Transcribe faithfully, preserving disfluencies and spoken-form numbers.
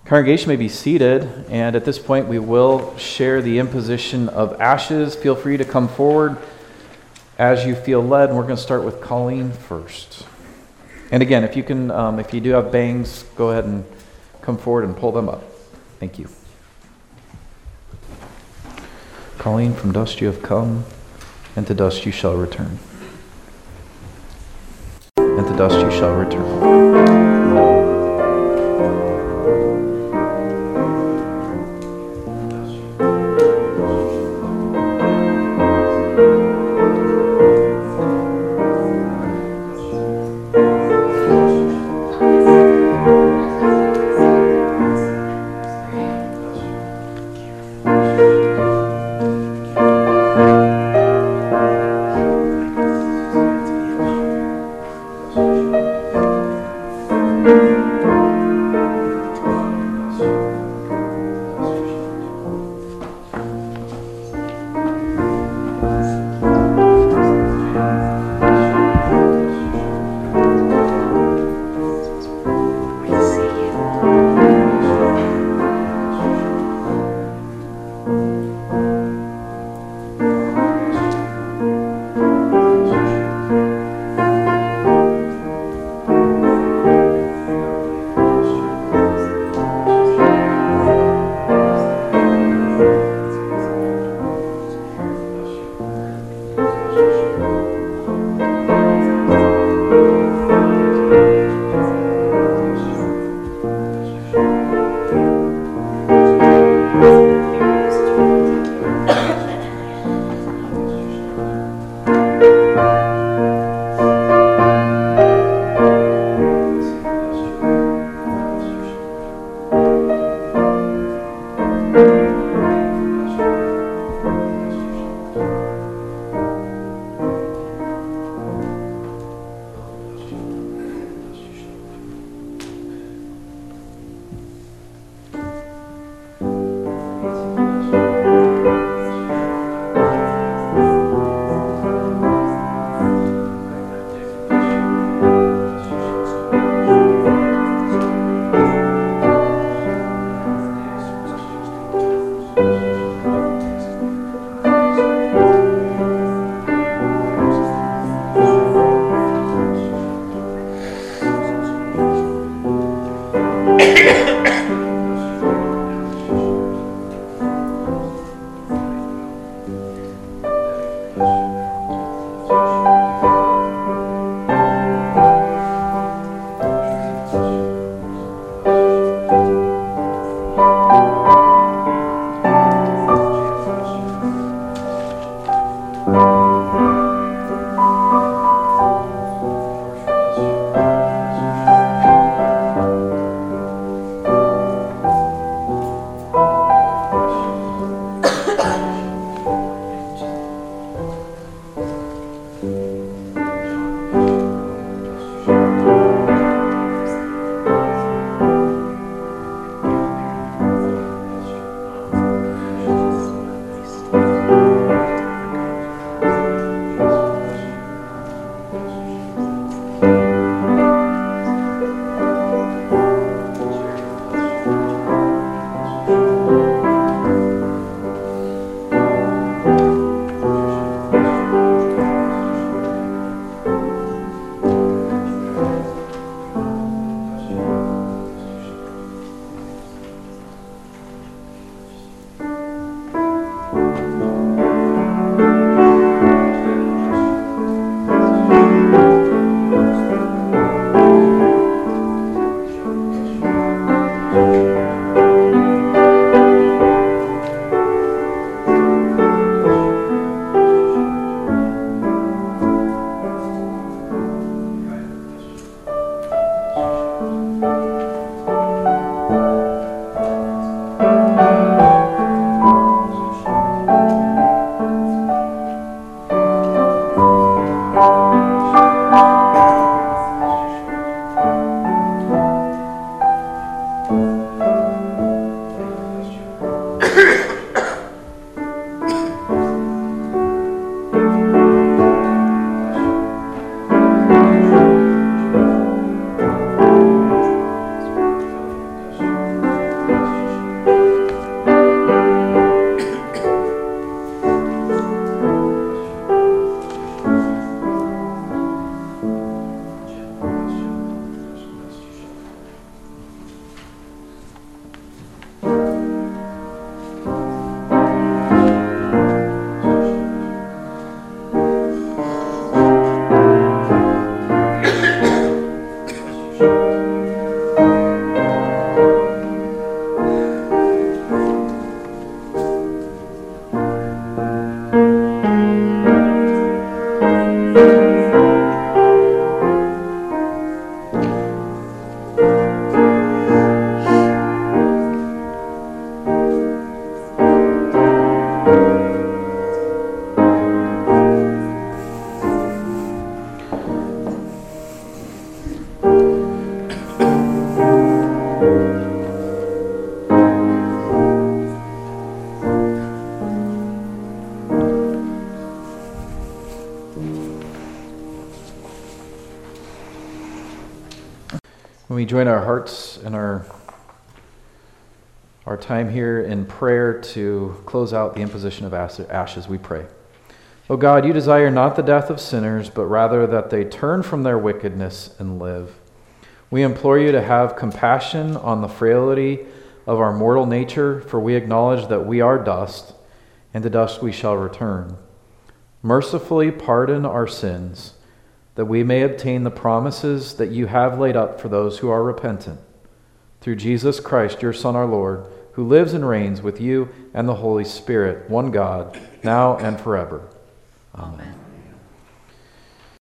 Congregation may be seated, and at this point we will share the imposition of ashes. Feel free to come forward as you feel led, and we're going to start with Colleen first. And again, if you can, um, if you do have bangs, go ahead and come forward and pull them up. Thank you. Colleen, from dust you have come, and to dust you shall return. And to dust you shall return. When we join our hearts and our our time here in prayer to close out the imposition of ashes, we pray. O God, you desire not the death of sinners, but rather that they turn from their wickedness and live. We implore you to have compassion on the frailty of our mortal nature, for we acknowledge that we are dust, and to dust we shall return. Mercifully pardon our sins, that we may obtain the promises that you have laid up for those who are repentant. Through Jesus Christ, your Son, our Lord, who lives and reigns with you and the Holy Spirit, one God, now and forever. Amen.